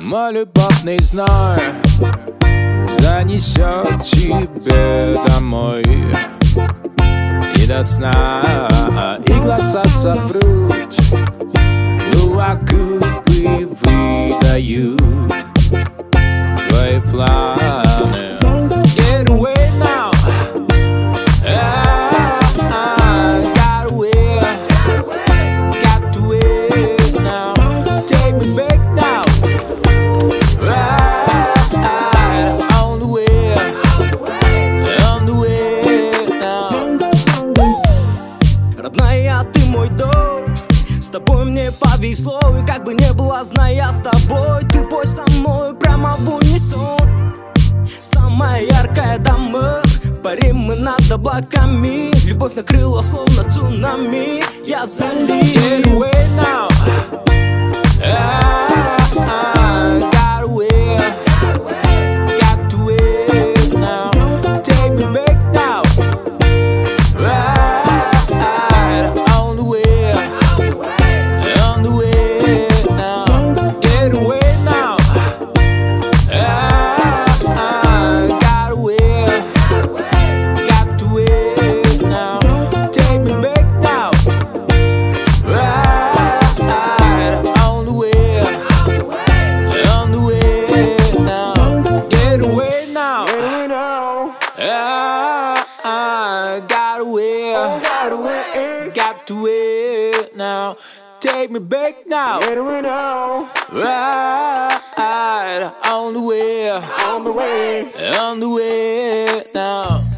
Мой любовный зной занесет тебе домой и до сна, и глаза соврут, а губы выдают твои планы. Get away now, got away, got away now. Take me back now, right on the way now. Родная, ты мой дом, с тобой мне повезло. И как бы не было, знаю я с тобой, ты пой со мной прямо в унисон. Самая яркая дама, парим мы над облаками. Любовь накрыла словно цунами, я залив. Get away now, got away, got away now. Take me back now, right on the way now. Get away now, got away, got away now. Take me back now, right on the way now. Get away now, got away, got away now. Take me back now, right on the way now.